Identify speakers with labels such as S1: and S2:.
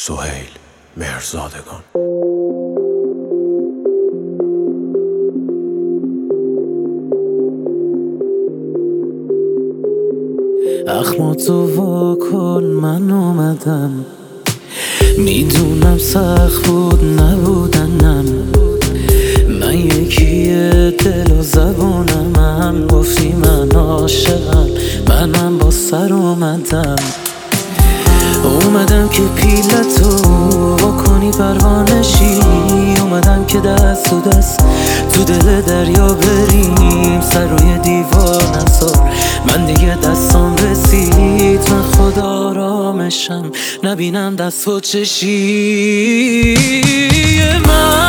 S1: سهیل مهرزادگان.
S2: اخماتو واکن من اومدم، میدونم سخت بود نبودنم، من یکیه دل و زبونم، گفتی من عاشقم منم با سر اومدم که پیلتو واکنی پروانشی، اومدم که دست تو دست تو دل دریا بریم، سر روی دیوار نذار من دیگه دستام رسید، من خدا آرامشم نبینم دست و چشی من